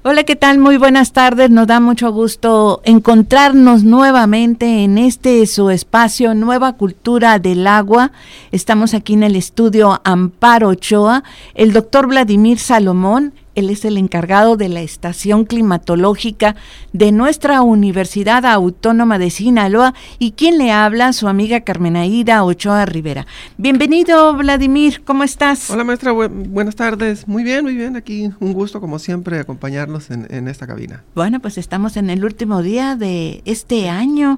Hola, ¿qué tal? Muy buenas tardes. Nos da mucho gusto encontrarnos nuevamente en su espacio Nueva Cultura del Agua. Estamos aquí en el estudio Amparo Ochoa, el doctor Vladimir Salomón. Él es el encargado de la estación climatológica de nuestra Universidad Autónoma de Sinaloa y quien le habla, su amiga Carmen Aida Ochoa Rivera. Bienvenido, Vladimir, ¿cómo estás? Hola, maestra, buenas tardes. Muy bien, aquí un gusto como siempre acompañarlos en esta cabina. Bueno, pues estamos en el último día de este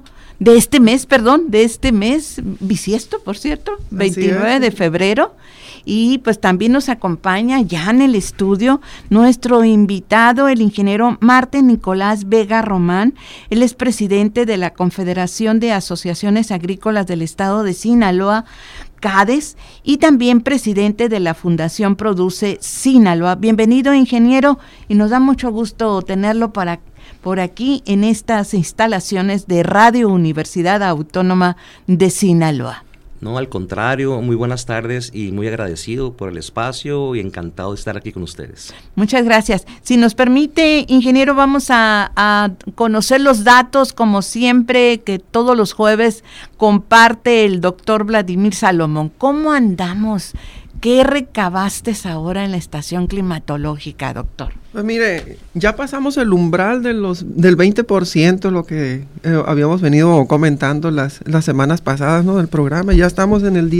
mes bisiesto, por cierto, 29 de febrero. Y pues también nos acompaña ya en el estudio nuestro invitado, el ingeniero Martín Nicolás Vega Román. Él es presidente de la Confederación de Asociaciones Agrícolas del Estado de Sinaloa, CADES, y también presidente de la Fundación Produce Sinaloa. Bienvenido, ingeniero, y nos da mucho gusto tenerlo por aquí en estas instalaciones de Radio Universidad Autónoma de Sinaloa. No, al contrario, muy buenas tardes y muy agradecido por el espacio y encantado de estar aquí con ustedes. Muchas gracias. Si nos permite, ingeniero, vamos a conocer los datos, como siempre, que todos los jueves comparte el doctor Vladimir Salomón. ¿Cómo andamos? ¿Qué recabaste ahora en la estación climatológica, doctor? Pues mire, ya pasamos el umbral del 20%, lo que habíamos venido comentando las semanas pasadas, ¿no?, del programa. Ya estamos en el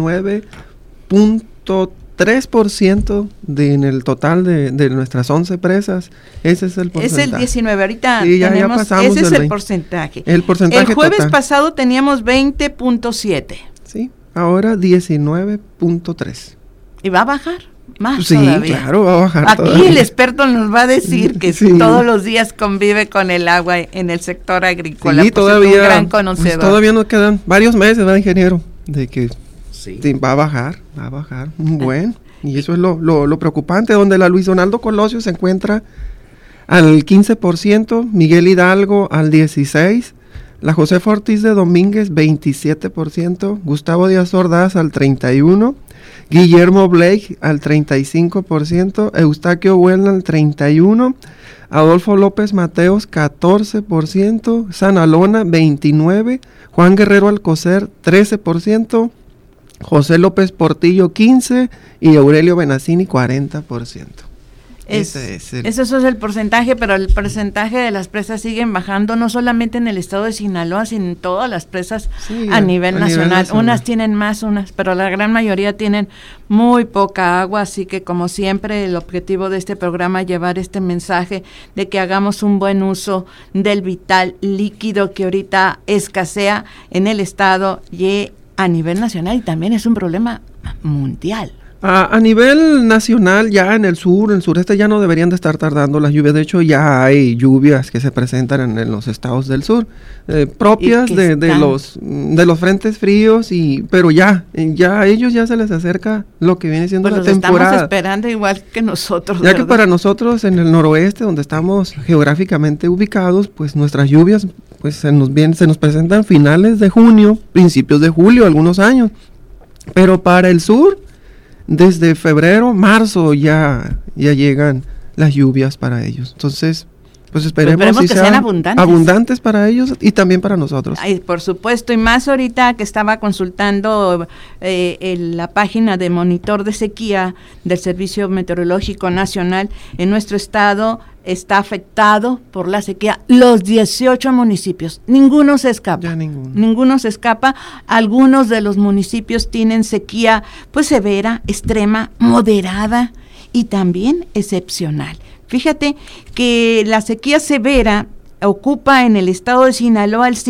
19.3% en el total de nuestras 11 presas. Ese es el porcentaje. Es el 19, ahorita sí, ya tenemos, pasamos ese es el 20. porcentaje. El porcentaje el jueves total. pasado teníamos 20.7. Sí, ahora 19.3. ¿Y va a bajar? Más sí, todavía. Claro, va a bajar Aquí todavía. El experto nos va a decir que sí, todos los días convive con el agua en el sector agrícola. Sí, todavía, es un gran conocedor. Pues todavía nos quedan varios meses, ¿verdad, ingeniero? De que sí, va a bajar un buen. Y eso es lo preocupante, donde la Luis Donaldo Colosio se encuentra al 15%, Miguel Hidalgo al 16%, la Josefa Ortiz de Domínguez 27%, Gustavo Díaz Ordaz al 31%, Guillermo Blake al 35%, Eustaquio Huelna al 31%, Adolfo López Mateos 14%, Sanalona 29%, Juan Guerrero Alcocer 13%, José López Portillo 15% y Aurelio Benassini 40%. Ese es el porcentaje, pero el porcentaje de las presas siguen bajando, no solamente en el estado de Sinaloa, sino en todas las presas a nivel nacional. Unas tienen más, pero la gran mayoría tienen muy poca agua, así que como siempre el objetivo de este programa es llevar este mensaje de que hagamos un buen uso del vital líquido que ahorita escasea en el estado y a nivel nacional, y también es un problema mundial. A nivel nacional, ya en el sur, en el sureste, ya no deberían de estar tardando las lluvias. De hecho, ya hay lluvias que se presentan en los estados del sur, propias de los frentes fríos, pero ya a ellos ya se les acerca lo que viene siendo la temporada. Estamos esperando igual que nosotros, ya, ¿verdad? Que para nosotros en el noroeste, donde estamos geográficamente ubicados, pues nuestras lluvias pues se nos presentan finales de junio, principios de julio, algunos años. Pero para el sur, desde febrero, marzo ya llegan las lluvias para ellos. Entonces, pues esperemos que sean abundantes para ellos y también para nosotros. Ay, por supuesto, y más ahorita que estaba consultando la página de monitor de sequía del Servicio Meteorológico Nacional. En nuestro estado está afectado por la sequía los 18 municipios. Ninguno se escapa. Ya ninguno. Ninguno se escapa. Algunos de los municipios tienen sequía pues severa, extrema, moderada y también excepcional. Fíjate que la sequía severa ocupa en el estado de Sinaloa el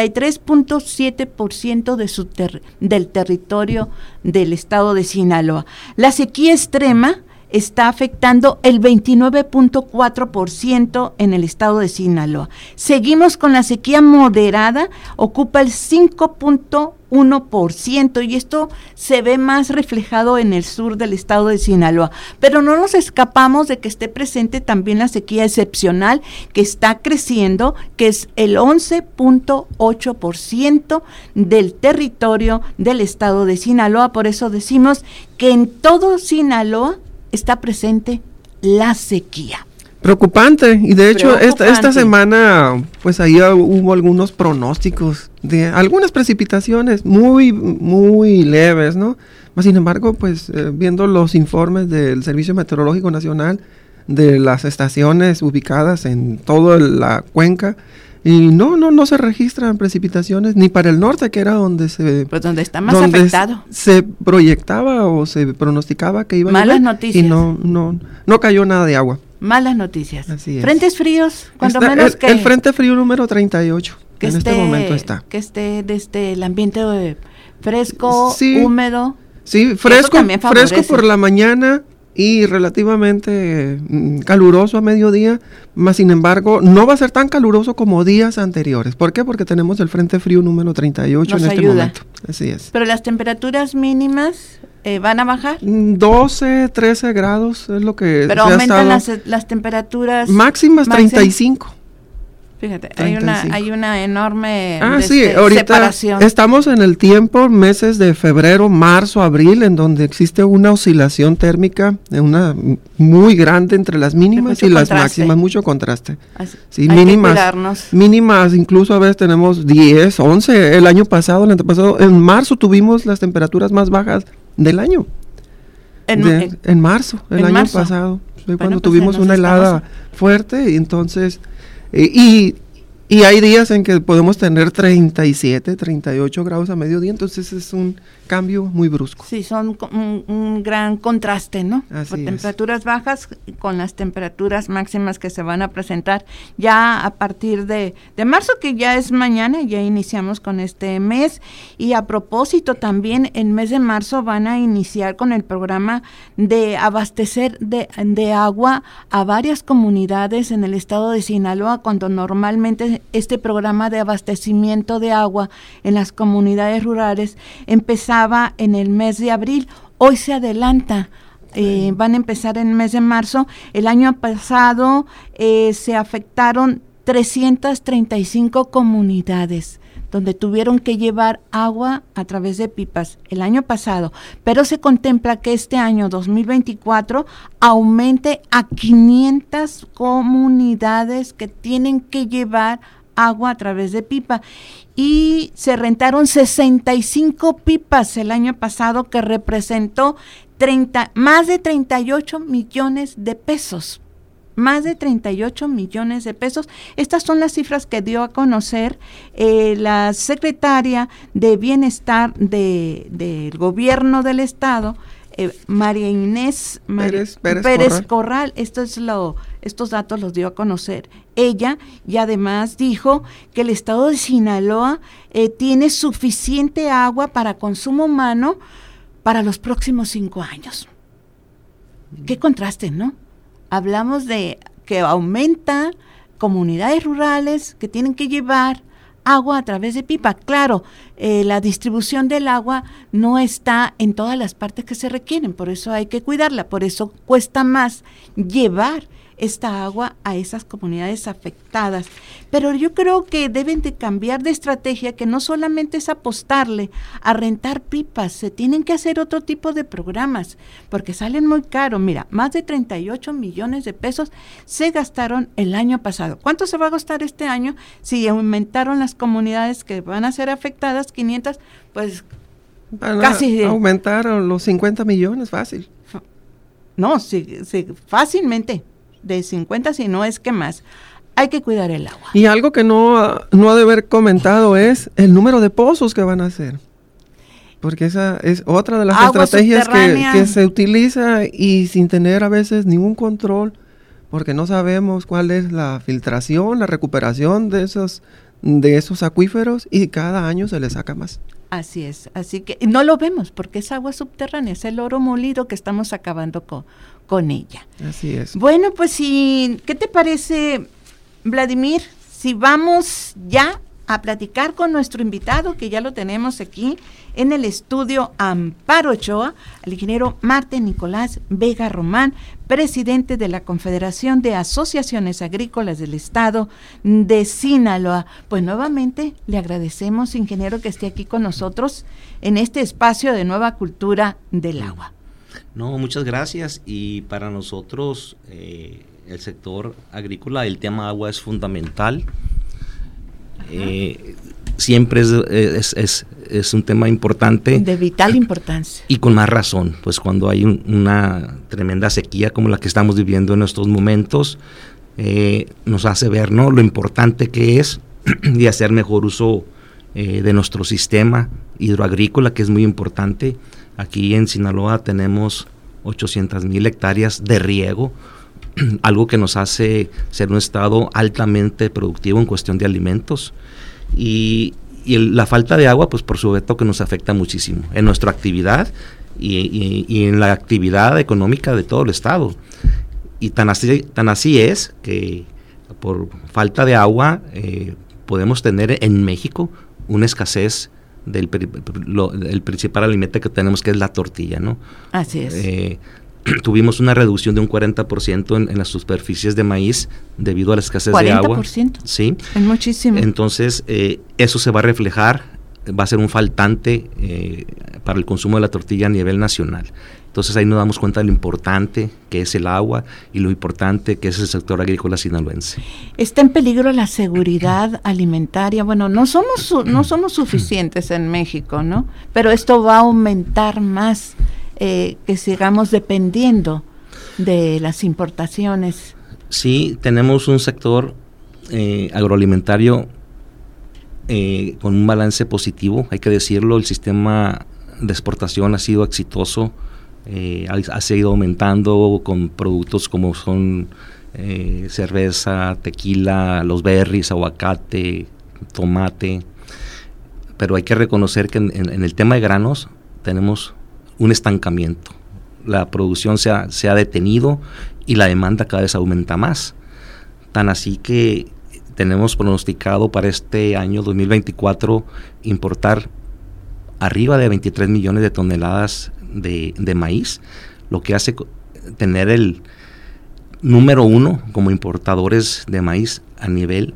53.7% del territorio del estado de Sinaloa. La sequía extrema está afectando el 29.4% en el estado de Sinaloa. Seguimos con la sequía moderada, ocupa el 5.1%, y esto se ve más reflejado en el sur del estado de Sinaloa. Pero no nos escapamos de que esté presente también la sequía excepcional, que está creciendo, que es el 11.8% del territorio del estado de Sinaloa. Por eso decimos que en todo Sinaloa está presente la sequía. Preocupante, y de hecho esta semana pues ahí hubo algunos pronósticos de algunas precipitaciones muy leves, ¿no? Sin embargo, pues viendo los informes del Servicio Meteorológico Nacional de las estaciones ubicadas en toda la cuenca, y no se registran precipitaciones ni para el norte, que era donde donde está más afectado. Se proyectaba o se pronosticaba que iba a llover. Malas noticias. Y no cayó nada de agua. Malas noticias. Así es. Frentes fríos, cuando menos que... El frente frío número 38, que en este momento está. Que esté desde el ambiente fresco, húmedo. Sí, fresco por la mañana y relativamente caluroso a mediodía, más sin embargo, no va a ser tan caluroso como días anteriores. ¿Por qué? Porque tenemos el frente frío número 38 en este momento. Así es. Pero las temperaturas mínimas... ¿van a bajar? 12, 13 grados es lo que pero aumentan las temperaturas máximas 35. Fíjate, 35. hay una enorme ahorita separación. Estamos en el tiempo, meses de febrero, marzo, abril, en donde existe una oscilación térmica una muy grande entre las mínimas y las máximas, mucho contraste. Sí, mínimas, incluso a veces tenemos 10, 11, el antepasado, en marzo tuvimos las temperaturas más bajas del año. En marzo, el año pasado, cuando tuvimos una helada fuerte, y entonces, y hay días en que podemos tener 37, 38 grados a mediodía, entonces es un cambio muy brusco. Sí, son un gran contraste, ¿no? Así temperaturas bajas con las temperaturas máximas que se van a presentar ya a partir de marzo, que ya es mañana, ya iniciamos con este mes. Y a propósito, también el mes de marzo van a iniciar con el programa de abastecer de agua a varias comunidades en el estado de Sinaloa, cuando normalmente este programa de abastecimiento de agua en las comunidades rurales empezaba en el mes de abril. Hoy se adelanta, van a empezar en el mes de marzo. El año pasado se afectaron 335 comunidades donde tuvieron que llevar agua a través de pipas el año pasado, pero se contempla que este año 2024 aumente a 500 comunidades que tienen que llevar agua a través de pipa, y se rentaron 65 pipas el año pasado, que representó más de 38 millones de pesos. Más de 38 millones de pesos. Estas son las cifras que dio a conocer la secretaria de Bienestar del Gobierno del Estado, María Inés Pérez Corral. Estos datos los dio a conocer ella, y además dijo que el estado de Sinaloa tiene suficiente agua para consumo humano para los próximos 5 años. Qué contraste, ¿no? Hablamos de que aumenta comunidades rurales que tienen que llevar agua a través de pipa. Claro, la distribución del agua no está en todas las partes que se requieren, por eso hay que cuidarla, por eso cuesta más llevar esta agua a esas comunidades afectadas. Pero yo creo que deben de cambiar de estrategia, que no solamente es apostarle a rentar pipas, se tienen que hacer otro tipo de programas, porque salen muy caros. Mira, más de 38 millones de pesos se gastaron el año pasado. ¿Cuánto se va a gastar este año? Si aumentaron las comunidades que van a ser afectadas, 500, pues casi... Aumentaron los 50 millones, fácil. No, sí, fácilmente. De 50, si no es que más. Hay que cuidar el agua. Y algo que no ha de haber comentado es el número de pozos que van a hacer. Porque esa es otra de las estrategias que se utiliza, y sin tener a veces ningún control, porque no sabemos cuál es la filtración, la recuperación de esos acuíferos, y cada año se le saca más. Así es, así que no lo vemos porque es agua subterránea, es el oro molido que estamos acabando con ella. Así es. Bueno, pues ¿qué te parece, Vladimir? Si vamos ya a platicar con nuestro invitado, que ya lo tenemos aquí en el estudio Amparo Ochoa, el ingeniero Martín Nicolás Vega Román, presidente de la Confederación de Asociaciones Agrícolas del Estado de Sinaloa. Pues nuevamente le agradecemos, ingeniero, que esté aquí con nosotros en este espacio de Nueva Cultura del Agua. No, muchas gracias, y para nosotros el sector agrícola, el tema agua es fundamental. Siempre es un tema importante. De vital importancia. Y con más razón, pues cuando hay una tremenda sequía como la que estamos viviendo en estos momentos, nos hace ver, ¿no?, lo importante que es y hacer mejor uso de nuestro sistema hidroagrícola, que es muy importante. Aquí en Sinaloa tenemos 800,000 hectáreas de riego, algo que nos hace ser un estado altamente productivo en cuestión de alimentos. Y la falta de agua, pues por supuesto que nos afecta muchísimo en nuestra actividad y en la actividad económica de todo el estado. Y tan así es que por falta de agua podemos tener en México una escasez del principal alimento que tenemos, que es la tortilla, ¿no? Así es. Tuvimos una reducción de un 40% en las superficies de maíz debido a la escasez de agua. ¿40%? Sí. Es muchísimo. Entonces, eso se va a reflejar, va a ser un faltante para el consumo de la tortilla a nivel nacional. Entonces, ahí nos damos cuenta de lo importante que es el agua y lo importante que es el sector agrícola sinaloense. ¿Está en peligro la seguridad alimentaria? Bueno, no somos suficientes en México, ¿no? Pero esto va a aumentar más. Que sigamos dependiendo de las importaciones. Sí, tenemos un sector agroalimentario con un balance positivo, hay que decirlo. El sistema de exportación ha sido exitoso, ha seguido aumentando con productos como son cerveza, tequila, los berries, aguacate, tomate, pero hay que reconocer que en el tema de granos tenemos un estancamiento. La producción se ha detenido y la demanda cada vez aumenta más. Tan así que tenemos pronosticado para este año 2024 importar arriba de 23 millones de toneladas de maíz, lo que hace tener el número 1 como importadores de maíz a nivel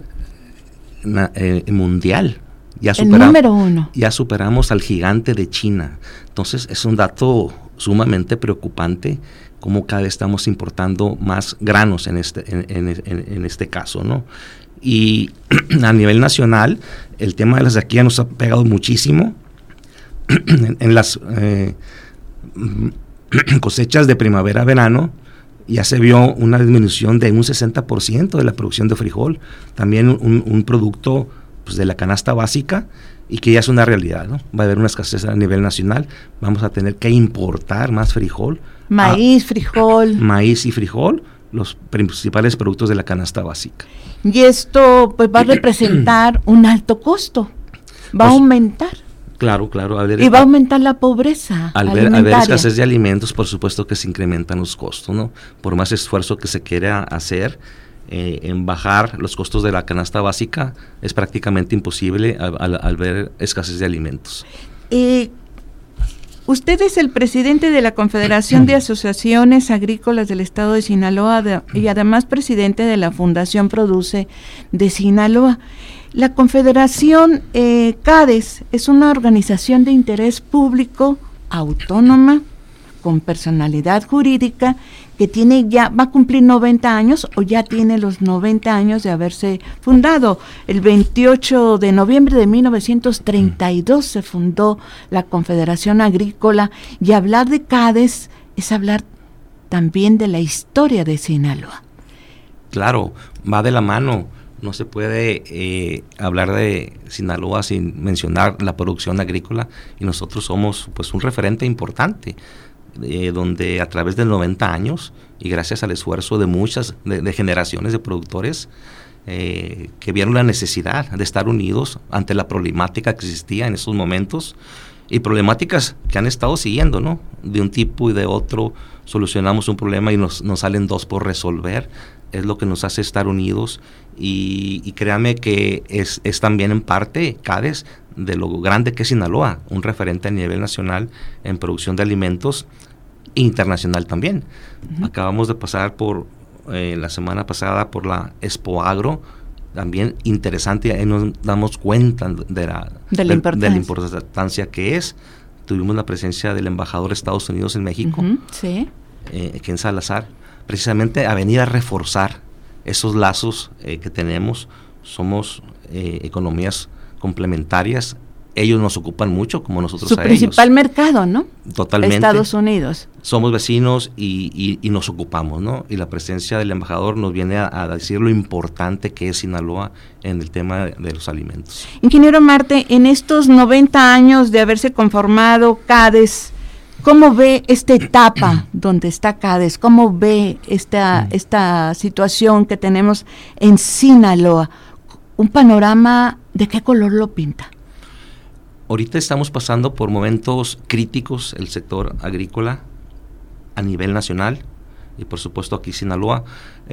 mundial. El número 1. Ya superamos al gigante de China. Entonces es un dato sumamente preocupante, como cada vez estamos importando más granos en este caso, ¿no? Y a nivel nacional, el tema de la sequía nos ha pegado muchísimo. En las cosechas de primavera-verano ya se vio una disminución de un 60% de la producción de frijol, también un producto pues de la canasta básica, y que ya es una realidad, ¿no? Va a haber una escasez a nivel nacional, vamos a tener que importar más frijol. Maíz y frijol, los principales productos de la canasta básica. Y esto pues va a representar un alto costo, va a aumentar. Claro. Y va a aumentar la pobreza alimentaria. Al haber escasez de alimentos, por supuesto que se incrementan los costos, ¿no? Por más esfuerzo que se quiera hacer, en bajar los costos de la canasta básica, es prácticamente imposible al ver escasez de alimentos. Usted es el presidente de la Confederación de Asociaciones Agrícolas del Estado de Sinaloa y además presidente de la Fundación Produce de Sinaloa. La Confederación CADES es una organización de interés público autónoma con personalidad jurídica que va a cumplir 90 años o ya tiene los 90 años de haberse fundado. El 28 de noviembre de 1932 se fundó la Confederación Agrícola, y hablar de CADES es hablar también de la historia de Sinaloa. Claro, va de la mano. No se puede hablar de Sinaloa sin mencionar la producción agrícola, y nosotros somos pues un referente importante, donde a través de 90 años y gracias al esfuerzo de muchas de generaciones de productores que vieron la necesidad de estar unidos ante la problemática que existía en esos momentos, y problemáticas que han estado siguiendo, ¿no? De un tipo y de otro solucionamos un problema y nos salen dos por resolver. Es lo que nos hace estar unidos, y créame que es también en parte CADES de lo grande que es Sinaloa, un referente a nivel nacional en producción de alimentos, internacional también. Uh-huh. Acabamos de pasar por la semana pasada por la Expo Agro, también interesante, ahí nos damos cuenta de la importancia que es. Tuvimos la presencia del embajador de Estados Unidos en México, uh-huh, sí. Ken Salazar, precisamente a venir a reforzar esos lazos que tenemos. Somos economías complementarias. Ellos nos ocupan mucho, como nosotros a ellos. Su principal mercado, ¿no? Totalmente. Estados Unidos. Somos vecinos y nos ocupamos, ¿no? Y la presencia del embajador nos viene a decir lo importante que es Sinaloa en el tema de los alimentos. Ingeniero Marte, en estos 90 años de haberse conformado CADES, ¿cómo ve esta etapa donde está CADES? ¿Cómo ve esta situación que tenemos en Sinaloa? ¿Un panorama de qué color lo pinta? Ahorita estamos pasando por momentos críticos el sector agrícola a nivel nacional y por supuesto aquí Sinaloa,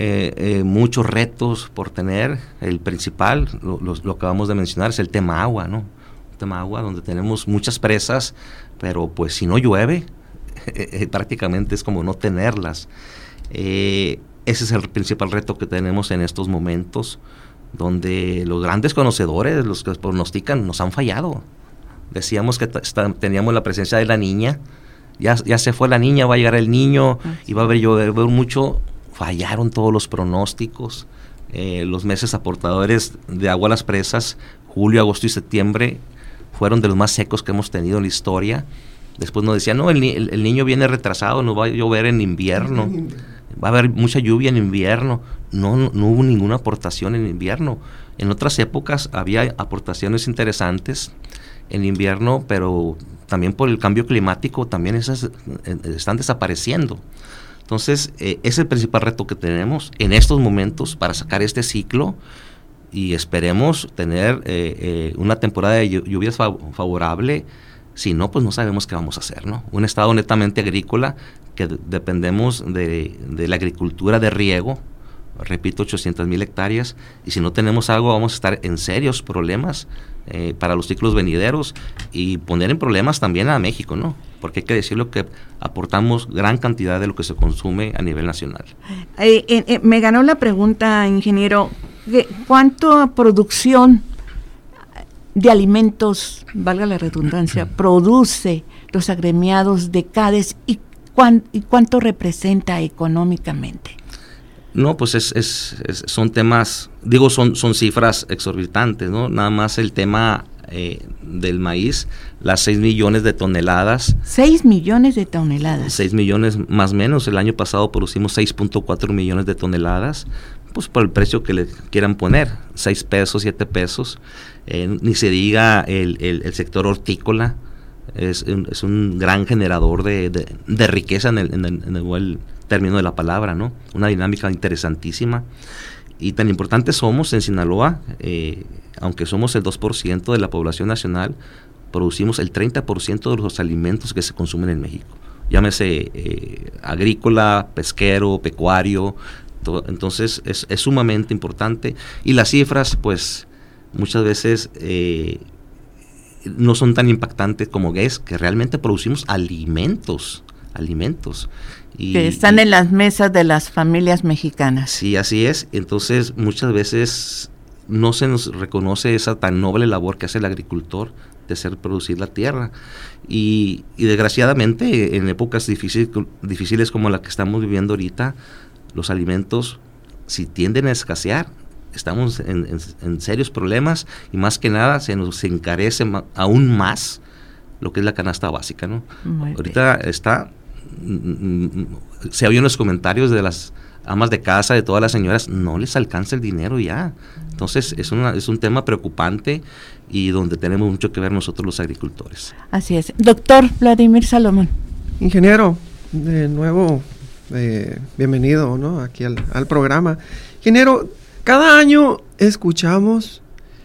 muchos retos por tener. El principal, lo acabamos de mencionar, es el tema agua, ¿no? El tema agua, donde tenemos muchas presas, pero pues si no llueve, prácticamente es como no tenerlas. Ese es el principal reto que tenemos en estos momentos, donde los grandes conocedores, los que pronostican, nos han fallado. Decíamos que teníamos la presencia de la niña, ya se fue la niña, va a llegar el niño y va a llover mucho. Fallaron todos los pronósticos. Los meses aportadores de agua a las presas, julio, agosto y septiembre, fueron de los más secos que hemos tenido en la historia. Después nos decían, no, el niño viene retrasado, no va a llover en invierno, va a haber mucha lluvia en invierno. No hubo ninguna aportación en invierno. En otras épocas había aportaciones interesantes en invierno, pero también por el cambio climático también esas están desapareciendo. Entonces, es el principal reto que tenemos en estos momentos para sacar este ciclo y esperemos tener una temporada de lluvias favorable. Si no, pues no sabemos qué vamos a hacer, ¿no? Un estado netamente agrícola que dependemos de la agricultura de riego, repito, 800,000 hectáreas, y si no tenemos agua vamos a estar en serios problemas para los ciclos venideros y poner en problemas también a México, ¿no? Porque hay que decirlo que aportamos gran cantidad de lo que se consume a nivel nacional. Me ganó la pregunta, ingeniero, ¿cuánta producción de alimentos, valga la redundancia, produce los agremiados de CADES y cuánto representa económicamente? No, pues son temas, son cifras exorbitantes, ¿no? Nada más el tema del maíz, las 6 millones de toneladas. 6 millones de toneladas. 6 millones más o menos. El año pasado producimos 6.4 millones de toneladas, pues por el precio que le quieran poner, 6 pesos, 7 pesos. Ni se diga el sector hortícola, es un gran generador de riqueza en el buen término de la palabra, ¿no? Una dinámica interesantísima. Y tan importantes somos en Sinaloa, aunque somos el 2% de la población nacional, producimos el 30% de los alimentos que se consumen en México. Llámese agrícola, pesquero, pecuario. Entonces es sumamente importante. Y las cifras, pues, muchas veces no son tan impactantes como es que realmente producimos alimentos. Que están en las mesas de las familias mexicanas. Sí, así es. Entonces, muchas veces no se nos reconoce esa tan noble labor que hace el agricultor de hacer producir la tierra. Y desgraciadamente, en épocas difíciles como la que estamos viviendo ahorita, los alimentos, si tienden a escasear, estamos en serios problemas y más que nada se nos encarece aún más lo que es la canasta básica, ¿no? Ahorita se oyen los comentarios de las amas de casa, de todas las señoras, no les alcanza el dinero ya. Entonces es un tema preocupante y donde tenemos mucho que ver nosotros los agricultores. Así es. Doctor Vladimir Salomón. Ingeniero, de nuevo, bienvenido, ¿no? Aquí al programa. Ingeniero, cada año escuchamos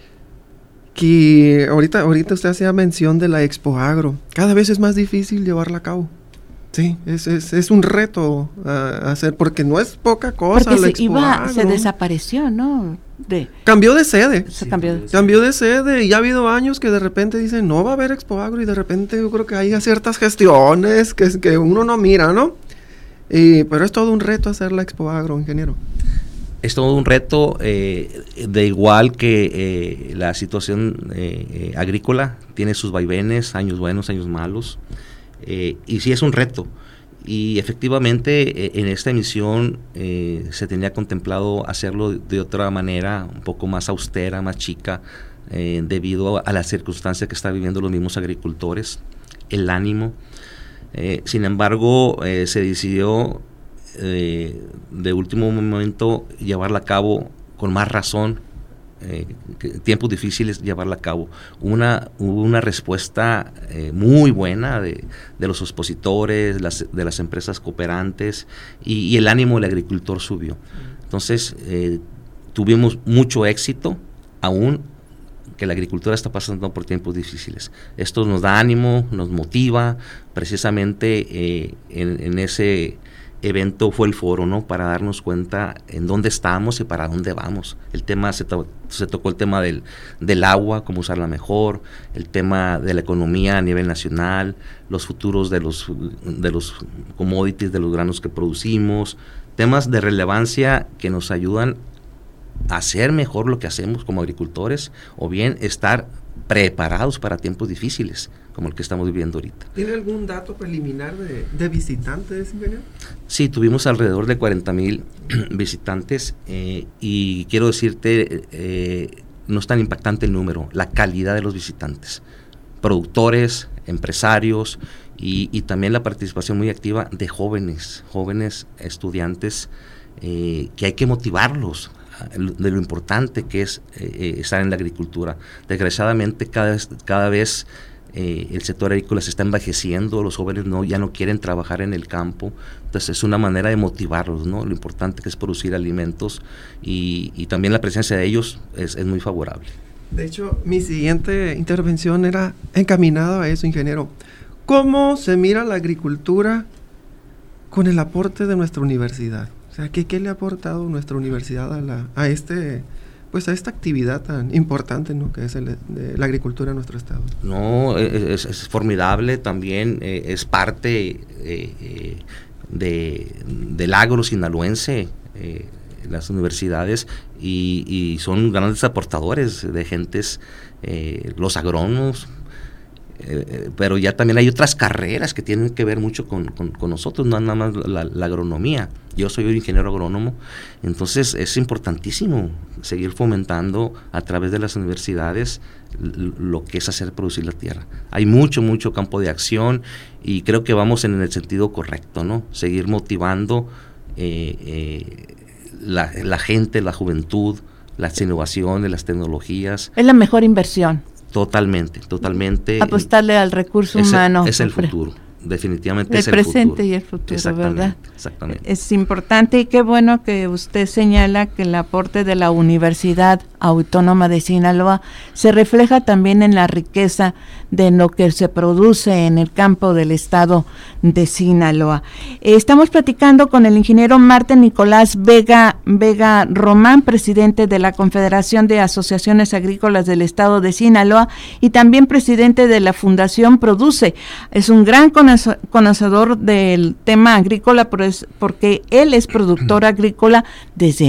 que ahorita usted hacía mención de la Expo Agro. Cada vez es más difícil llevarla a cabo. Sí, es un reto hacer, porque no es poca cosa. Porque la Expo Agro se desapareció, ¿no? Cambió de sede. Sí, cambió de sede y ya ha habido años que de repente dicen, no va a haber Expo Agro, y de repente yo creo que hay ciertas gestiones que uno no mira, ¿no? Pero es todo un reto hacer la Expo Agro, ingeniero. Es todo un reto, de igual que la situación agrícola, tiene sus vaivenes, años buenos, años malos, y sí es un reto. Y efectivamente en esta emisión se tenía contemplado hacerlo de otra manera, un poco más austera, más chica, debido a las circunstancias que están viviendo los mismos agricultores, el ánimo. Sin embargo, se decidió de último momento llevarla a cabo con más razón, tiempos difíciles llevarla a cabo. Hubo una respuesta muy buena de los expositores, de las empresas cooperantes, y el ánimo del agricultor subió. Entonces tuvimos mucho éxito, aún que la agricultura está pasando por tiempos difíciles. Esto nos da ánimo, nos motiva. Precisamente en ese evento fue el foro, ¿no?, para darnos cuenta en dónde estamos y para dónde vamos. El tema se tocó el tema del agua, cómo usarla mejor, el tema de la economía a nivel nacional, los futuros de los commodities, de los granos que producimos, temas de relevancia que nos ayudan a hacer mejor lo que hacemos como agricultores, o bien estar preparados para tiempos difíciles como el que estamos viviendo ahorita. ¿Tiene algún dato preliminar de visitantes, ingeniero? Sí, tuvimos alrededor de 40,000 visitantes, y quiero decirte, no es tan impactante el número, la calidad de los visitantes, productores, empresarios, y también la participación muy activa de jóvenes estudiantes, que hay que motivarlos de lo importante que es estar en la agricultura. Desgraciadamente cada vez el sector agrícola se está envejeciendo, los jóvenes ya no quieren trabajar en el campo, entonces es una manera de motivarlos, ¿no?, lo importante que es producir alimentos, y también la presencia de ellos es muy favorable. De hecho, mi siguiente intervención era encaminada a eso, ingeniero. ¿Cómo se mira la agricultura con el aporte de nuestra universidad? O sea, ¿qué le ha aportado nuestra universidad a esta actividad tan importante, ¿no?, que es de la agricultura en nuestro estado? No, es formidable también, es parte del agro sinaloense, las universidades, y son grandes aportadores de gentes, los agrónomos, pero ya también hay otras carreras que tienen que ver mucho con nosotros, no nada más la agronomía. Yo soy un ingeniero agrónomo, entonces es importantísimo seguir fomentando a través de las universidades lo que es hacer producir la tierra. Hay mucho campo de acción, y creo que vamos en el sentido correcto, ¿no? Seguir motivando la gente, la juventud, las innovaciones, las tecnologías. Es la mejor inversión. Totalmente. Apostarle al recurso humano. Es el futuro, definitivamente es el futuro. El presente y el futuro, ¿verdad? Exactamente. Es importante, y qué bueno que usted señala que el aporte de la Universidad Autónoma de Sinaloa se refleja también en la riqueza de lo que se produce en el campo del estado de Sinaloa. Estamos platicando con el ingeniero Martín Nicolás Vega Román, presidente de la Confederación de Asociaciones Agrícolas del estado de Sinaloa, y también presidente de la Fundación Produce. Es un gran conocedor del tema agrícola, porque él es productor agrícola desde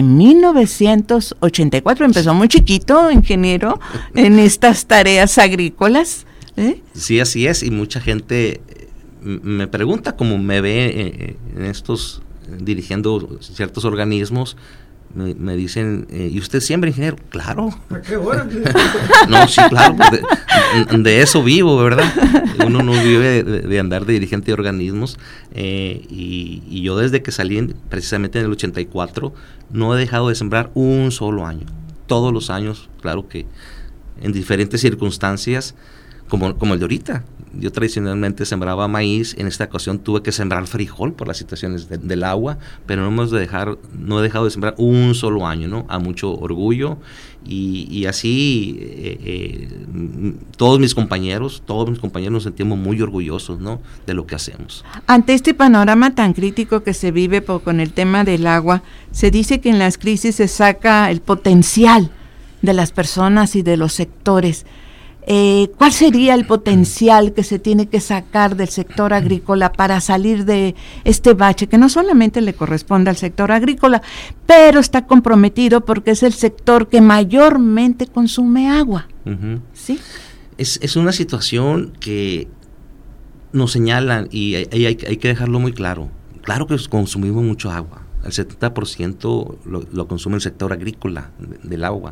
1984, empezó muy chiquito, ingeniero, en estas tareas agrícolas. Sí, así es, y mucha gente me pregunta cómo me ve en estos, dirigiendo ciertos organismos. Me dicen, ¿y usted siembra, ingeniero? Claro. ¿A qué hora? No, sí, claro, de eso vivo, ¿verdad? Uno no vive de andar de dirigente de organismos, y yo desde que salí precisamente en el 84 no he dejado de sembrar un solo año. Todos los años, claro que en diferentes circunstancias, como el de ahorita. Yo tradicionalmente sembraba maíz, en esta ocasión tuve que sembrar frijol por las situaciones del agua, pero no he dejado de sembrar un solo año, ¿no? A mucho orgullo, y así todos mis compañeros nos sentimos muy orgullosos, ¿no?, de lo que hacemos. Ante este panorama tan crítico que se vive con el tema del agua, se dice que en las crisis se saca el potencial de las personas y de los sectores. ¿Cuál sería el potencial que se tiene que sacar del sector agrícola para salir de este bache, que no solamente le corresponde al sector agrícola, pero está comprometido porque es el sector que mayormente consume agua? Uh-huh. ¿Sí? Es una situación que nos señalan, y hay que dejarlo muy claro. Claro que consumimos mucho agua. El 70% lo consume el sector agrícola del agua.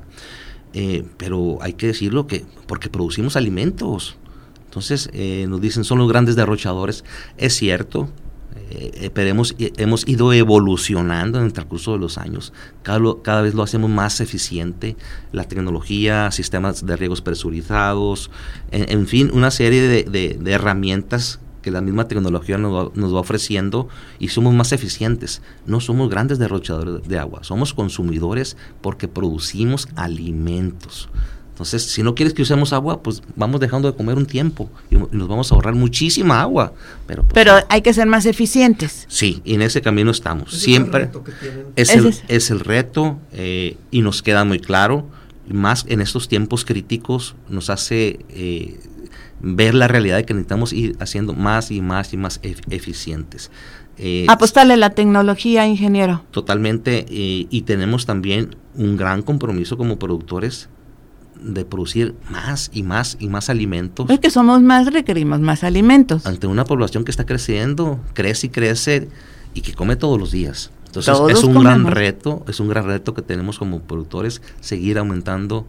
Pero hay que decirlo porque producimos alimentos. Entonces nos dicen son los grandes derrochadores. Es cierto, pero hemos ido evolucionando en el transcurso de los años. Cada vez lo hacemos más eficiente. La tecnología, sistemas de riegos presurizados, en fin, una serie de herramientas que la misma tecnología nos va ofreciendo, y somos más eficientes. No somos grandes derrochadores de agua, somos consumidores porque producimos alimentos. Entonces, si no quieres que usemos agua, pues vamos dejando de comer un tiempo y nos vamos a ahorrar muchísima agua. Pero hay que ser más eficientes. Sí, y en ese camino estamos. Siempre es el reto, y nos queda muy claro, más en estos tiempos críticos, nos hace ver la realidad de que necesitamos ir haciendo más y más y más eficientes. Apostarle a la tecnología, ingeniero. Totalmente, y tenemos también un gran compromiso como productores de producir más y más y más alimentos. Es que somos más, requerimos más alimentos. Ante una población que está creciendo, crece y crece, y que come todos los días. Entonces es un gran reto que tenemos como productores, seguir aumentando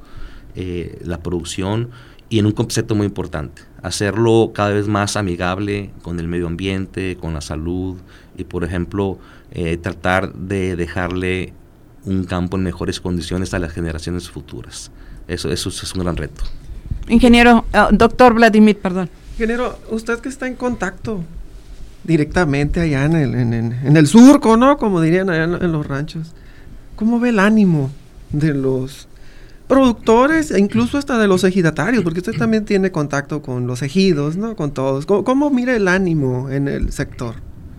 la producción, y en un concepto muy importante, hacerlo cada vez más amigable con el medio ambiente, con la salud, y por ejemplo, tratar de dejarle un campo en mejores condiciones a las generaciones futuras. Eso es un gran reto. Ingeniero, doctor Vladimir, perdón. Ingeniero, usted que está en contacto directamente allá en el surco, ¿no? Como dirían allá en los ranchos, ¿cómo ve el ánimo de los productores e incluso hasta de los ejidatarios? Porque usted también tiene contacto con los ejidos, ¿no? Con todos. ¿Cómo mira el ánimo en el sector?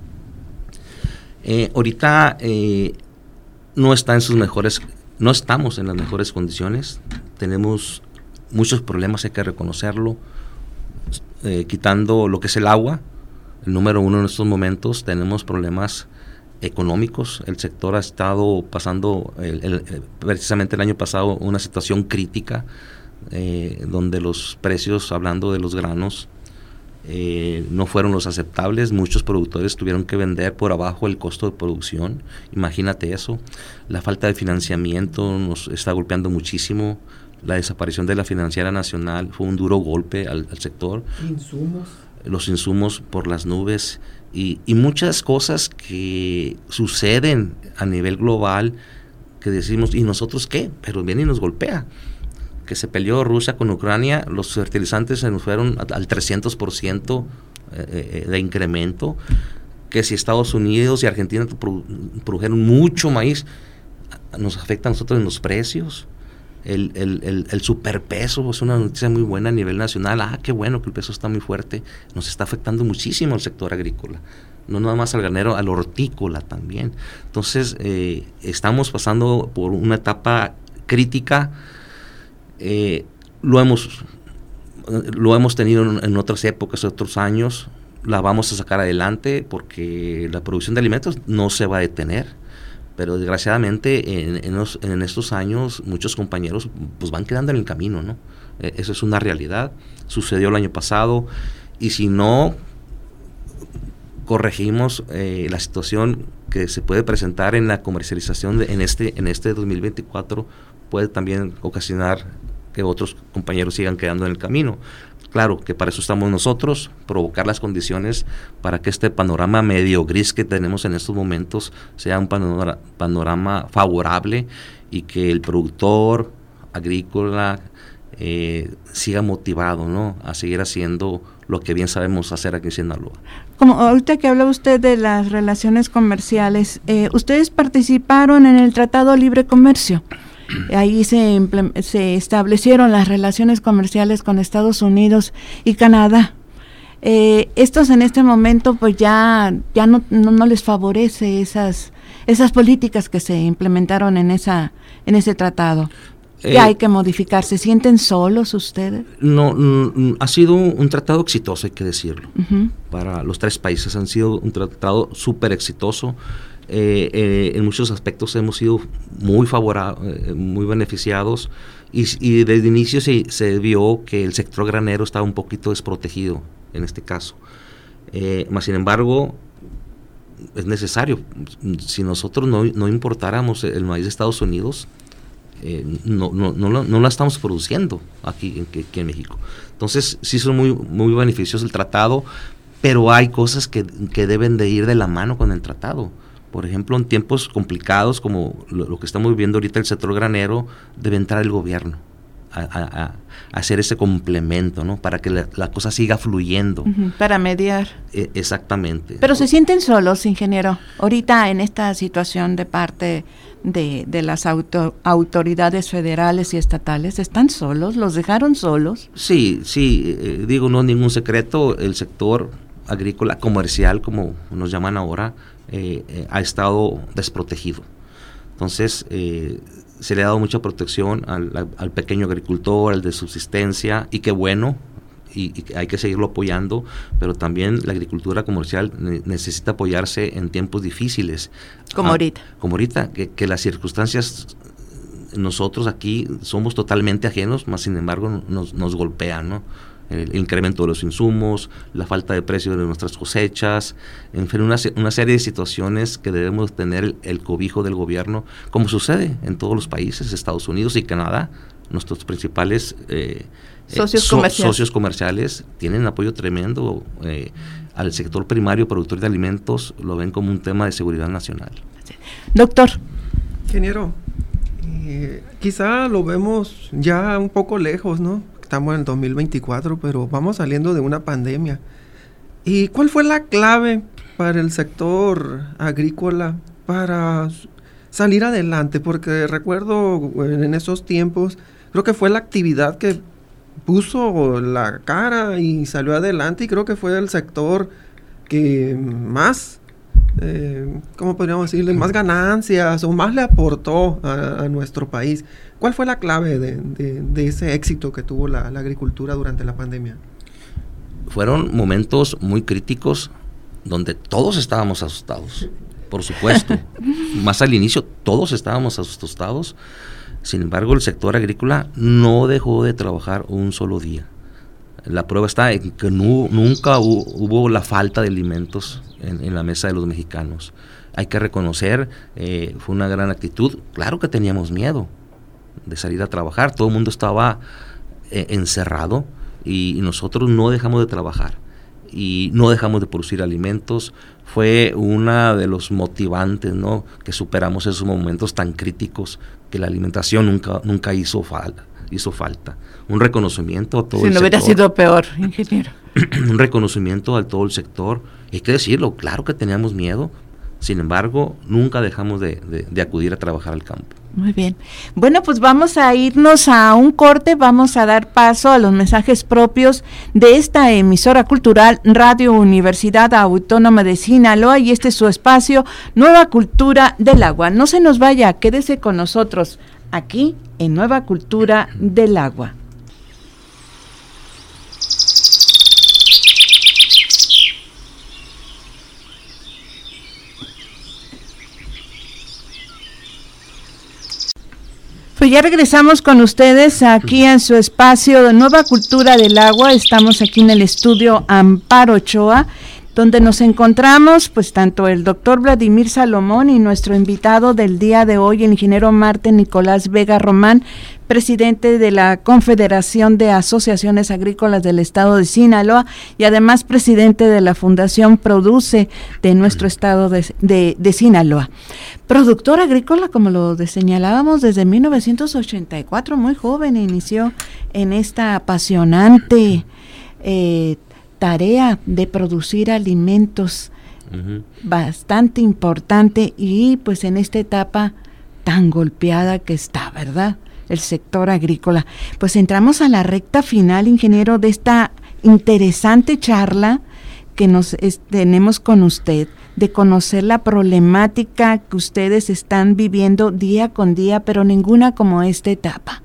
Ahorita no estamos en las mejores condiciones. Tenemos muchos problemas, hay que reconocerlo. Quitando lo que es el agua, el número uno en estos momentos, tenemos problemas económicos. El sector ha estado pasando precisamente el año pasado una situación crítica, donde los precios, hablando de los granos, no fueron los aceptables. Muchos productores tuvieron que vender por abajo el costo de producción. Imagínate eso. La falta de financiamiento nos está golpeando muchísimo. La desaparición de la Financiera Nacional fue un duro golpe al sector. Los insumos por las nubes, y muchas cosas que suceden a nivel global, que decimos, ¿y nosotros qué? Pero viene y nos golpea. Que se peleó Rusia con Ucrania, los fertilizantes se nos fueron al 300% de incremento. Que si Estados Unidos y Argentina produjeron mucho maíz, nos afecta a nosotros en los precios. El superpeso es una noticia muy buena a nivel nacional. Qué bueno que el peso está muy fuerte. Nos está afectando muchísimo al sector agrícola, no nada más al granero, al hortícola también. Entonces estamos pasando por una etapa crítica. Lo hemos tenido en otras épocas, otros años. La vamos a sacar adelante porque la producción de alimentos no se va a detener. Pero desgraciadamente en estos años muchos compañeros pues van quedando en el camino, ¿no? Eso es una realidad. Sucedió el año pasado, y si no corregimos la situación que se puede presentar en la comercialización en este 2024, puede también ocasionar que otros compañeros sigan quedando en el camino. Claro que para eso estamos nosotros, provocar las condiciones para que este panorama medio gris que tenemos en estos momentos sea un panorama favorable, y que el productor agrícola siga motivado, ¿no?, a seguir haciendo lo que bien sabemos hacer aquí en Sinaloa. Como ahorita que habla usted de las relaciones comerciales, ustedes participaron en el Tratado de Libre Comercio. Ahí se establecieron las relaciones comerciales con Estados Unidos y Canadá. Estos en este momento pues ya no les favorece esas políticas que se implementaron en ese tratado. Ya hay que modificar. ¿Se sienten solos ustedes? No, ha sido un tratado exitoso, hay que decirlo. Uh-huh. Para los tres países han sido un tratado súper exitoso. En muchos aspectos hemos sido muy muy beneficiados, y desde el inicio se vio que el sector granero estaba un poquito desprotegido en este caso. Mas sin embargo, es necesario. Si nosotros no importáramos el maíz de Estados Unidos, no la estamos produciendo aquí en México. Entonces sí son muy beneficiosos el tratado, pero hay cosas que deben de ir de la mano con el tratado. Por ejemplo, en tiempos complicados como lo que estamos viviendo ahorita el sector granero, debe entrar el gobierno a hacer ese complemento, ¿no? Para que la cosa siga fluyendo. Para mediar. Exactamente. Pero se sienten solos, ingeniero, ahorita en esta situación de parte de las autoridades federales y estatales. ¿Están solos? ¿Los dejaron solos? Sí, digo, no es ningún secreto, el sector agrícola comercial, como nos llaman ahora, ha estado desprotegido. Entonces, se le ha dado mucha protección al pequeño agricultor, al de subsistencia, y qué bueno, y hay que seguirlo apoyando, pero también la agricultura comercial necesita apoyarse en tiempos difíciles. Como ahorita. Como ahorita, que las circunstancias, nosotros aquí somos totalmente ajenos, mas sin embargo nos golpean, ¿no? El incremento de los insumos, la falta de precio de nuestras cosechas, en fin, una serie de situaciones que debemos tener el cobijo del gobierno, como sucede en todos los países, Estados Unidos y Canadá. Nuestros principales socios comerciales tienen apoyo tremendo al sector primario productor de alimentos, lo ven como un tema de seguridad nacional. Doctor. Ingeniero, quizá lo vemos ya un poco lejos, ¿no? Estamos en el 2024, pero vamos saliendo de una pandemia. ¿Y cuál fue la clave para el sector agrícola para salir adelante? Porque recuerdo en esos tiempos, creo que fue la actividad que puso la cara y salió adelante, y creo que fue el sector que más, ¿cómo podríamos decirle? Más ganancias o más le aportó a nuestro país. ¿Cuál fue la clave de ese éxito que tuvo la agricultura durante la pandemia? Fueron momentos muy críticos donde todos estábamos asustados, por supuesto. Más al inicio todos estábamos asustados. Sin embargo, el sector agrícola no dejó de trabajar un solo día. La prueba está en que nunca hubo la falta de alimentos en la mesa de los mexicanos. Hay que reconocer, fue una gran actitud. Claro que teníamos miedo de salir a trabajar, todo el mundo estaba encerrado, y nosotros no dejamos de trabajar y no dejamos de producir alimentos. Fue una de los motivantes, ¿no?, que superamos esos momentos tan críticos, que la alimentación nunca hizo falta. Un reconocimiento a todo el sector. Si no hubiera sido peor, ingeniero. Un reconocimiento a todo el sector. Hay que decirlo, claro que teníamos miedo, sin embargo, nunca dejamos de acudir a trabajar al campo. Muy bien. Bueno, pues vamos a irnos a un corte, vamos a dar paso a los mensajes propios de esta emisora cultural Radio Universidad Autónoma de Sinaloa, y este es su espacio, Nueva Cultura del Agua. No se nos vaya, quédese con nosotros aquí en Nueva Cultura del Agua. Pues ya regresamos con ustedes aquí en su espacio de Nueva Cultura del Agua. Estamos aquí en el estudio Amparo Ochoa, donde nos encontramos pues tanto el doctor Vladimir Salomón y nuestro invitado del día de hoy, el ingeniero Marten Nicolás Vega Román, presidente de la Confederación de Asociaciones Agrícolas del Estado de Sinaloa y además presidente de la Fundación Produce de nuestro estado de Sinaloa. Productor agrícola, como lo señalábamos, desde 1984, muy joven, inició en esta apasionante tarea de producir alimentos, bastante importante, y pues en esta etapa tan golpeada que está, ¿verdad?, el sector agrícola. Pues entramos a la recta final, ingeniero, de esta interesante charla que tenemos con usted, de conocer la problemática que ustedes están viviendo día con día, pero ninguna como esta etapa.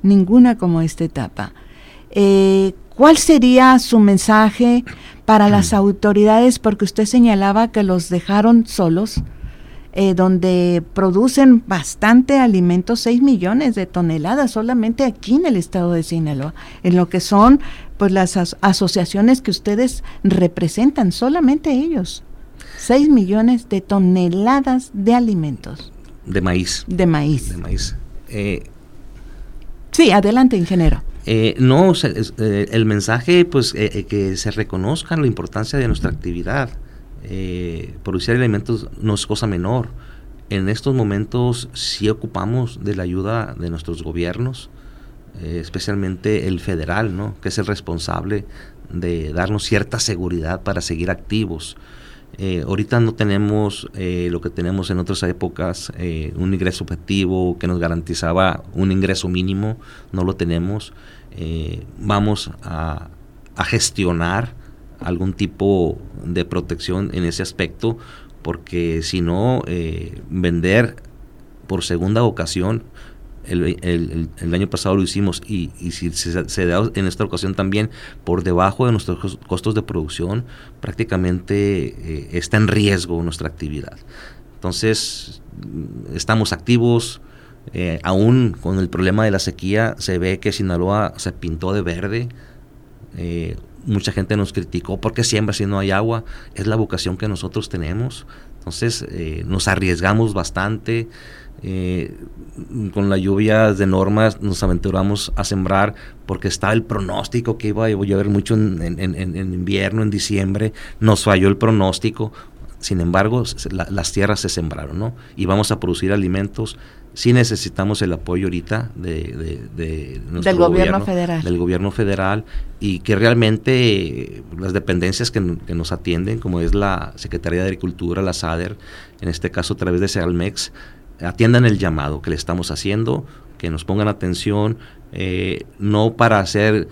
¿Cuál sería su mensaje para las autoridades? Porque usted señalaba que los dejaron solos. donde producen bastante alimentos, 6 millones de toneladas solamente aquí en el estado de Sinaloa, en lo que son pues las asociaciones que ustedes representan, solamente ellos. 6 millones de toneladas de alimentos. De maíz. De maíz. De maíz. Sí, adelante, ingeniero. No, el mensaje, pues, que se reconozca la importancia de nuestra actividad. Producir alimentos no es cosa menor. En estos momentos sí ocupamos de la ayuda de nuestros gobiernos, especialmente el federal, ¿no?, que es el responsable de darnos cierta seguridad para seguir activos. Ahorita no tenemos lo que tenemos en otras épocas, un ingreso objetivo que nos garantizaba un ingreso mínimo, no lo tenemos. Vamos a gestionar algún tipo de protección en ese aspecto, porque si no, vender por segunda ocasión, el año pasado lo hicimos, y si se da en esta ocasión también por debajo de nuestros costos de producción, prácticamente está en riesgo nuestra actividad. Entonces, estamos activos, aún con el problema de la sequía, se ve que Sinaloa se pintó de verde. Mucha gente nos criticó, ¿por qué siembra si no hay agua? Es la vocación que nosotros tenemos. Entonces, nos arriesgamos bastante. Con las lluvias de normas nos aventuramos a sembrar porque estaba el pronóstico que iba a llover mucho en invierno, en diciembre. Nos falló el pronóstico. Sin embargo, las tierras se sembraron, ¿no? Y vamos a producir alimentos. Sí necesitamos el apoyo ahorita de nuestro del gobierno federal. Del gobierno federal, y que realmente las dependencias que nos atienden, como es la Secretaría de Agricultura, la SADER, en este caso a través de Segalmex, atiendan el llamado que le estamos haciendo, que nos pongan atención, no para hacer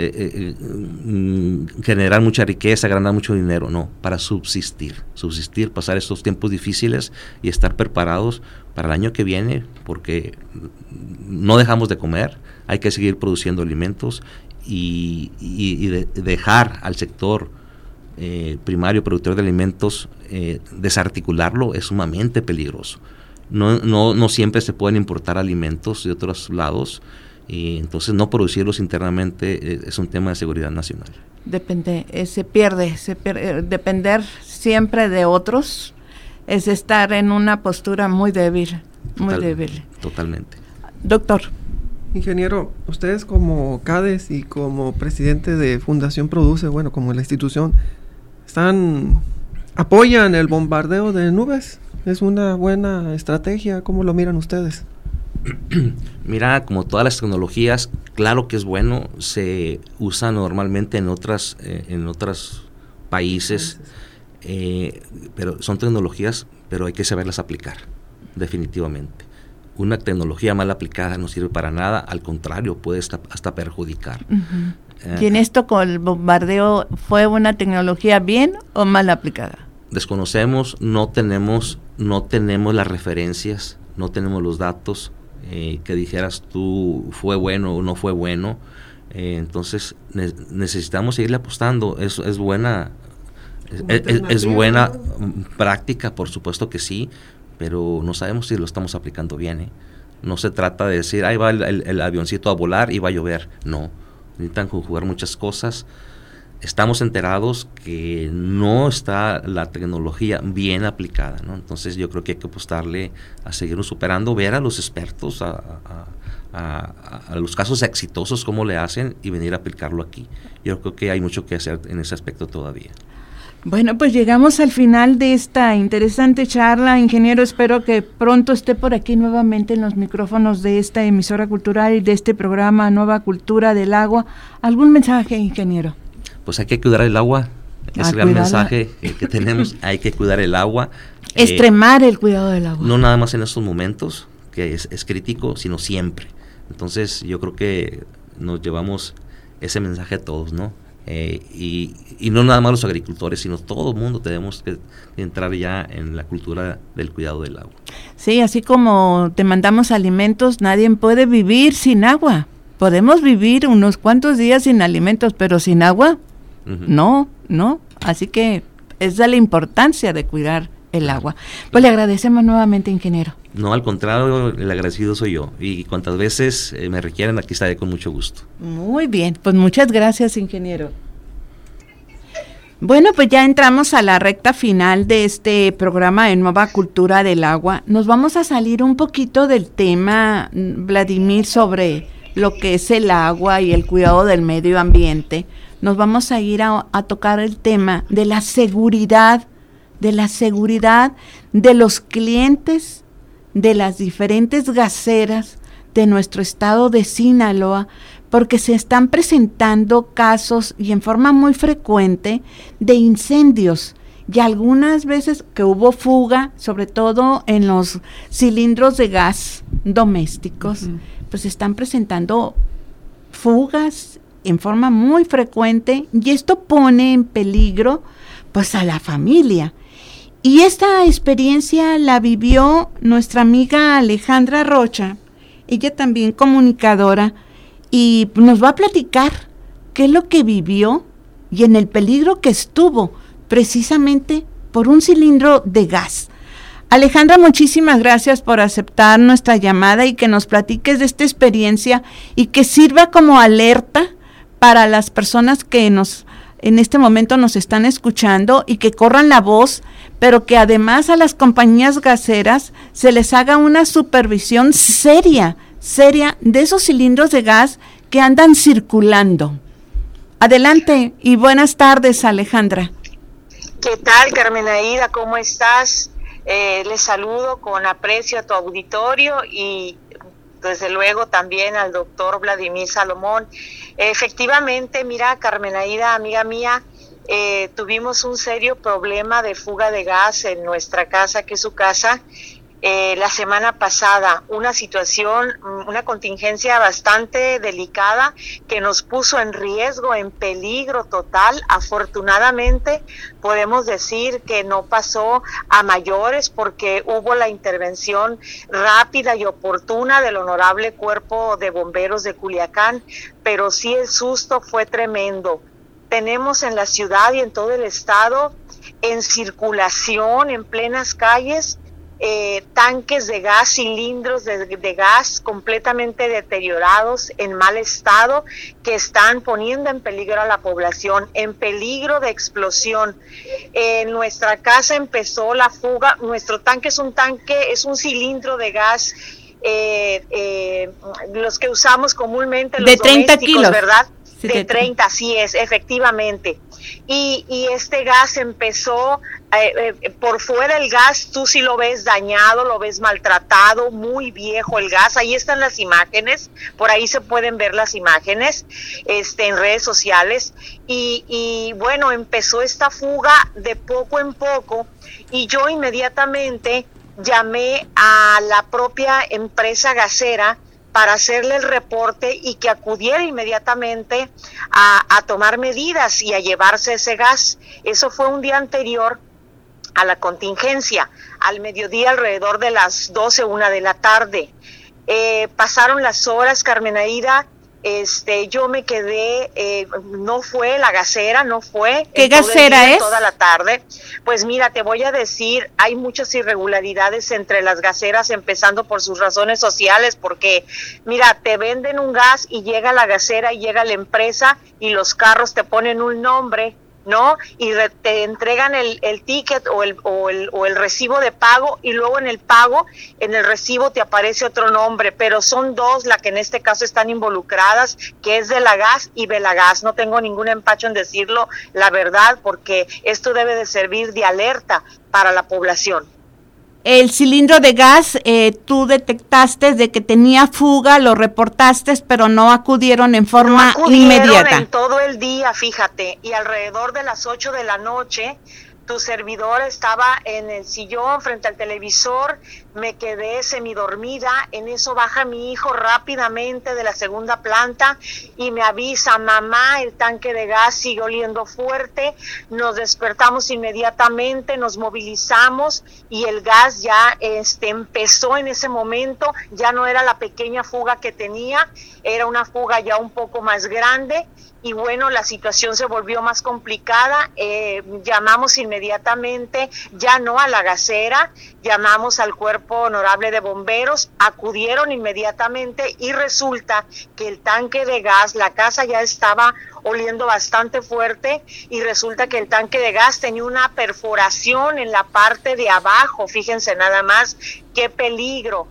generar mucha riqueza, ganar mucho dinero, no, para subsistir, pasar estos tiempos difíciles y estar preparados para el año que viene, porque no dejamos de comer, hay que seguir produciendo alimentos y dejar al sector primario, productor de alimentos, desarticularlo es sumamente peligroso. No siempre se pueden importar alimentos de otros lados, y entonces no producirlos internamente es un tema de seguridad nacional. Se pierde, depender siempre de otros es estar en una postura muy débil, débil. Totalmente. Doctor. Ingeniero, ustedes como CADES y como presidente de Fundación Produce, bueno, como la institución, apoyan el bombardeo de nubes. ¿Es una buena estrategia? ¿Cómo lo miran ustedes? Mira, como todas las tecnologías, claro que es bueno, se usa normalmente en otros países, pero son tecnologías, pero hay que saberlas aplicar, definitivamente. Una tecnología mal aplicada no sirve para nada, al contrario, puede hasta perjudicar. Uh-huh. ¿Y en esto con el bombardeo fue una tecnología bien o mal aplicada? Desconocemos, no tenemos las referencias, no tenemos los datos que dijeras tú fue bueno o no fue bueno. Entonces necesitamos seguirle apostando. Es buena práctica, por supuesto que sí, pero no sabemos si lo estamos aplicando bien. No se trata de decir, ahí va el avioncito a volar y va a llover. No, necesitan conjugar muchas cosas. Estamos enterados que no está la tecnología bien aplicada, ¿no? Entonces yo creo que hay que apostarle a seguirnos superando, ver a los expertos, a los casos exitosos, cómo le hacen, y venir a aplicarlo aquí. Yo creo que hay mucho que hacer en ese aspecto todavía. Bueno, pues llegamos al final de esta interesante charla. Ingeniero, espero que pronto esté por aquí nuevamente en los micrófonos de esta emisora cultural y de este programa Nueva Cultura del Agua. ¿Algún mensaje, ingeniero? Pues hay que cuidar el agua, es el gran mensaje que tenemos, hay que cuidar el agua. Extremar el cuidado del agua. No nada más en estos momentos, que es crítico, sino siempre. Entonces yo creo que nos llevamos ese mensaje a todos, ¿no? Y no nada más los agricultores, sino todo el mundo tenemos que entrar ya en la cultura del cuidado del agua. Sí, así como te mandamos alimentos, nadie puede vivir sin agua. Podemos vivir unos cuantos días sin alimentos, pero sin agua, uh-huh. No. Así que esa es la importancia de cuidar el agua. Pues le agradecemos nuevamente, ingeniero. No, al contrario, el agradecido soy yo. Y cuantas veces me requieran, aquí estaré con mucho gusto. Muy bien, pues muchas gracias, ingeniero. Bueno, pues ya entramos a la recta final de este programa de Nueva Cultura del Agua. Nos vamos a salir un poquito del tema, Vladimir, sobre lo que es el agua y el cuidado del medio ambiente. Nos vamos a ir a tocar el tema de la seguridad de los clientes de las diferentes gaseras de nuestro estado de Sinaloa, porque se están presentando casos y en forma muy frecuente de incendios y algunas veces que hubo fuga, sobre todo en los cilindros de gas domésticos, pues se están presentando fugas en forma muy frecuente y esto pone en peligro pues a la familia. Y esta experiencia la vivió nuestra amiga Alejandra Rocha, ella también comunicadora, y nos va a platicar qué es lo que vivió y en el peligro que estuvo precisamente por un cilindro de gas. Alejandra, muchísimas gracias por aceptar nuestra llamada y que nos platiques de esta experiencia y que sirva como alerta para las personas que en este momento nos están escuchando y que corran la voz, pero que además a las compañías gaseras se les haga una supervisión seria de esos cilindros de gas que andan circulando. Adelante y buenas tardes, Alejandra. ¿Qué tal, Carmen Aida? ¿Cómo estás? Les saludo con aprecio a tu auditorio y desde luego también al doctor Vladimir Salomón. Efectivamente, mira, Carmen Aida, amiga mía, tuvimos un serio problema de fuga de gas en nuestra casa, que es su casa, la semana pasada. Una situación, una contingencia bastante delicada que nos puso en riesgo, en peligro total. Afortunadamente podemos decir que no pasó a mayores porque hubo la intervención rápida y oportuna del Honorable Cuerpo de Bomberos de Culiacán, pero sí el susto fue tremendo. Tenemos en la ciudad y en todo el estado, en circulación, en plenas calles, tanques de gas, cilindros de gas completamente deteriorados, en mal estado, que están poniendo en peligro a la población, en peligro de explosión. En nuestra casa empezó la fuga. Nuestro tanque es un cilindro de gas, los que usamos comúnmente, los de 30 kilos, ¿verdad? De 30, así es, efectivamente. Y este gas empezó, por fuera el gas, tú sí lo ves dañado, lo ves maltratado, muy viejo el gas. Ahí están las imágenes, por ahí se pueden ver las imágenes en redes sociales. Y bueno, empezó esta fuga de poco en poco y yo inmediatamente llamé a la propia empresa gasera para hacerle el reporte y que acudiera inmediatamente a tomar medidas y a llevarse ese gas. Eso fue un día anterior a la contingencia, al mediodía, alrededor de las 12, 1 de la tarde. Pasaron las horas, Carmen Aida, yo me quedé, no fue la gasera, no fue. ¿Qué gasera es? Toda la tarde. Pues mira, te voy a decir, hay muchas irregularidades entre las gaseras, empezando por sus razones sociales, porque mira, te venden un gas y llega la gasera y llega la empresa y los carros te ponen un nombre, ¿no? Y te entregan el ticket o el recibo de pago, y luego en el pago, en el recibo te aparece otro nombre, pero son dos las que en este caso están involucradas, que es Delagas y Belagas. No tengo ningún empacho en decirlo, la verdad, porque esto debe de servir de alerta para la población. El cilindro de gas, tú detectaste de que tenía fuga, lo reportaste, pero no acudieron en forma inmediata. En todo el día, fíjate, y alrededor de las 8 de la noche, tu servidor estaba en el sillón frente al televisor, me quedé semidormida. En eso baja mi hijo rápidamente de la segunda planta y me avisa: mamá, el tanque de gas sigue oliendo fuerte. Nos despertamos inmediatamente, nos movilizamos y el gas ya empezó en ese momento. Ya no era la pequeña fuga que tenía, era una fuga ya un poco más grande. Y bueno, la situación se volvió más complicada. Llamamos inmediatamente inmediatamente, ya no a la gasera, llamamos al Cuerpo Honorable de Bomberos, acudieron inmediatamente y resulta que el tanque de gas, la casa ya estaba oliendo bastante fuerte y resulta que el tanque de gas tenía una perforación en la parte de abajo. Fíjense nada más qué peligro.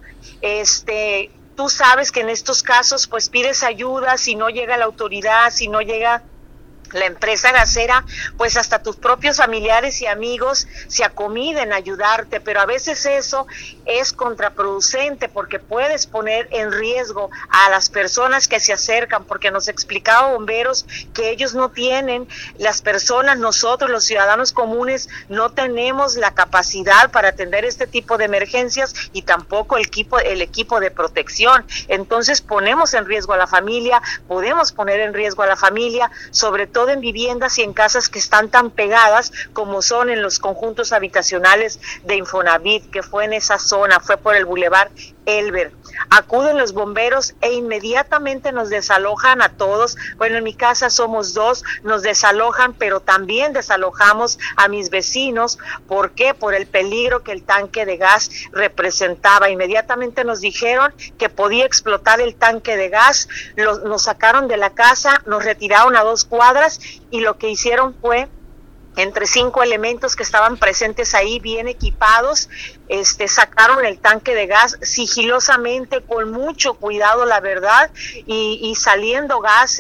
Tú sabes que en estos casos pues pides ayuda, si no llega la autoridad, si no llega la empresa gasera, pues hasta tus propios familiares y amigos se acomiden a ayudarte, pero a veces eso es contraproducente porque puedes poner en riesgo a las personas que se acercan, porque nos explicaba Bomberos que ellos no tienen, las personas, nosotros los ciudadanos comunes no tenemos la capacidad para atender este tipo de emergencias y tampoco el equipo de protección. Entonces ponemos en riesgo a la familia, podemos poner en riesgo a la familia, sobre todo en viviendas y en casas que están tan pegadas como son en los conjuntos habitacionales de Infonavit, que fue en esa zona, fue por el Boulevard Elber. Acuden los bomberos e inmediatamente nos desalojan a todos. Bueno, en mi casa somos 2, nos desalojan, pero también desalojamos a mis vecinos. ¿Por qué? Por el peligro que el tanque de gas representaba. Inmediatamente nos dijeron que podía explotar el tanque de gas, nos sacaron de la casa, nos retiraron a 2 cuadras y lo que hicieron fue, entre 5 elementos que estaban presentes ahí, bien equipados, sacaron el tanque de gas sigilosamente, con mucho cuidado, la verdad, y saliendo gas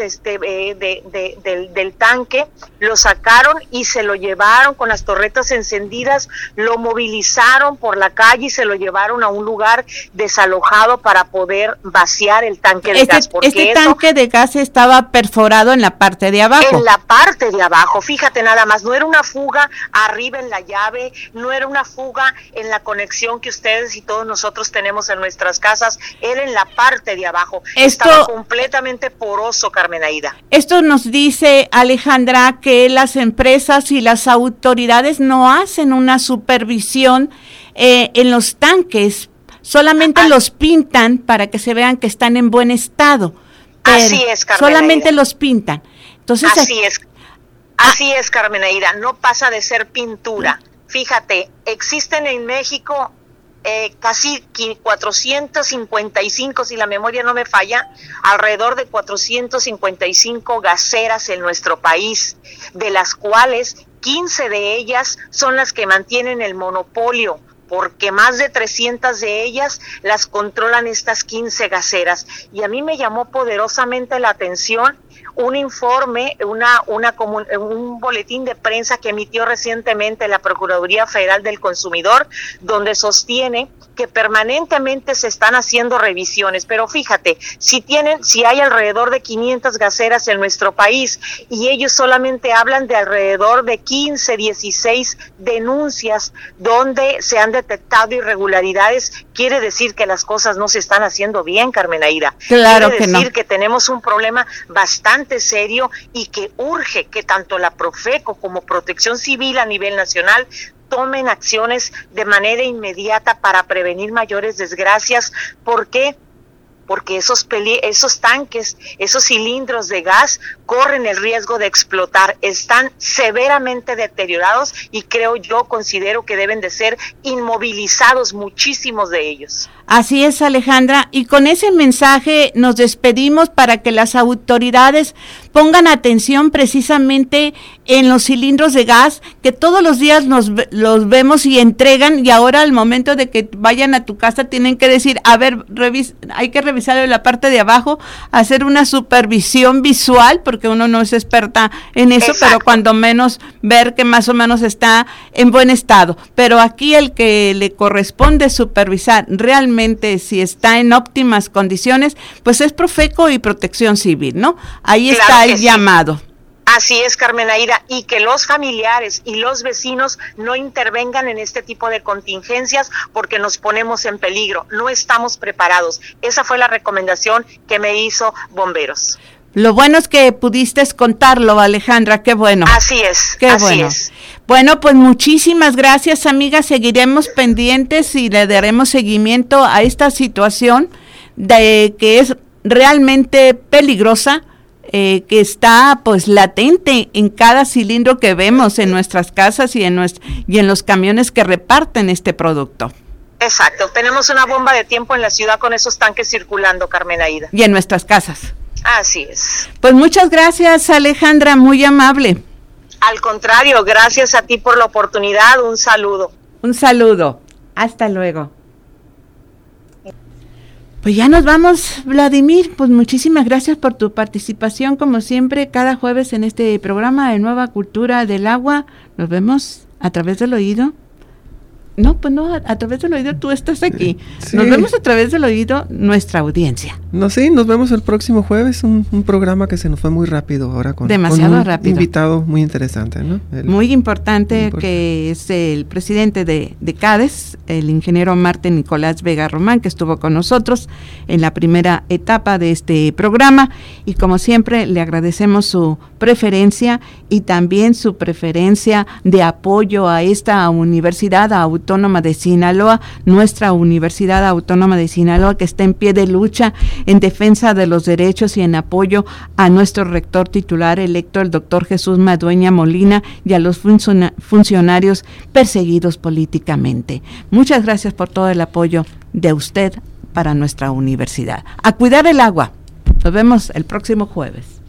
del tanque, lo sacaron y se lo llevaron con las torretas encendidas, lo movilizaron por la calle y se lo llevaron a un lugar desalojado para poder vaciar el tanque de gas. Porque tanque de gas estaba perforado en la parte de abajo. En la parte de abajo, fíjate nada más, no era una fuga arriba en la llave, no era una fuga en la conexión que ustedes y todos nosotros tenemos en nuestras casas, era en la parte de abajo. Estaba completamente poroso, Carmen Aida. Esto nos dice, Alejandra, que las empresas y las autoridades no hacen una supervisión en los tanques, solamente los pintan para que se vean que están en buen estado. Así es, Carmen solamente Aida. Los pintan. Entonces, Así es, Carmen Aida, no pasa de ser pintura. Fíjate, existen en México casi 455, si la memoria no me falla, alrededor de 455 gaseras en nuestro país, de las cuales 15 de ellas son las que mantienen el monopolio, porque más de 300 de ellas las controlan estas 15 gaseras. Y a mí me llamó poderosamente la atención un informe, un boletín de prensa que emitió recientemente la Procuraduría Federal del Consumidor, donde sostiene que permanentemente se están haciendo revisiones. Pero fíjate, si hay alrededor de 500 gaseras en nuestro país y ellos solamente hablan de alrededor de 15, 16 denuncias donde se han detectado irregularidades, quiere decir que las cosas no se están haciendo bien, Carmen Aida. Claro quiere que decir no. Que tenemos un problema bastante serio y que urge que tanto la Profeco como Protección Civil a nivel nacional tomen acciones de manera inmediata para prevenir mayores desgracias. ¿Por qué? Porque esos tanques, esos cilindros de gas corren el riesgo de explotar, están severamente deteriorados y considero que deben de ser inmovilizados muchísimos de ellos. Así es, Alejandra, y con ese mensaje nos despedimos para que las autoridades pongan atención precisamente en los cilindros de gas, que todos los días los vemos y entregan, y ahora al momento de que vayan a tu casa tienen que decir, a ver, hay que revisar en la parte de abajo, hacer una supervisión visual, porque uno no es experta en eso, Exacto. Pero cuando menos ver que más o menos está en buen estado. Pero aquí el que le corresponde supervisar realmente si está en óptimas condiciones, pues es Profeco y Protección Civil, ¿no? Ahí claro está el llamado. Así es, Carmen Aida, y que los familiares y los vecinos no intervengan en este tipo de contingencias porque nos ponemos en peligro, no estamos preparados. Esa fue la recomendación que me hizo Bomberos. Lo bueno es que pudiste contarlo, Alejandra, qué bueno. Así es, qué así bueno. es. Bueno, pues muchísimas gracias, amiga, seguiremos pendientes y le daremos seguimiento a esta situación de que es realmente peligrosa. que está pues latente en cada cilindro que vemos en nuestras casas y en los camiones que reparten este producto. Exacto, tenemos una bomba de tiempo en la ciudad con esos tanques circulando, Carmen Aída. Y en nuestras casas. Así es. Pues muchas gracias, Alejandra, muy amable. Al contrario, gracias a ti por la oportunidad, un saludo. Un saludo, hasta luego. Pues ya nos vamos, Vladimir, pues muchísimas gracias por tu participación, como siempre, cada jueves en este programa de Nueva Cultura del Agua. Nos vemos a través del oído. No, pues no, a través del oído tú estás aquí. Sí. Nos vemos a través del oído nuestra audiencia. No, sí, nos vemos el próximo jueves, un programa que se nos fue muy rápido ahora con un rápido. Invitado muy interesante, ¿no? Muy importante, que es el presidente de CADES, el ingeniero Martín Nicolás Vega Román, que estuvo con nosotros en la primera etapa de este programa, y como siempre le agradecemos su preferencia y también su preferencia de apoyo a esta Universidad Autónoma de Sinaloa, nuestra Universidad Autónoma de Sinaloa, que está en pie de lucha en defensa de los derechos y en apoyo a nuestro rector titular electo, el doctor Jesús Madueña Molina, y a los funcionarios perseguidos políticamente. Muchas gracias por todo el apoyo de usted para nuestra universidad. A cuidar el agua. Nos vemos el próximo jueves.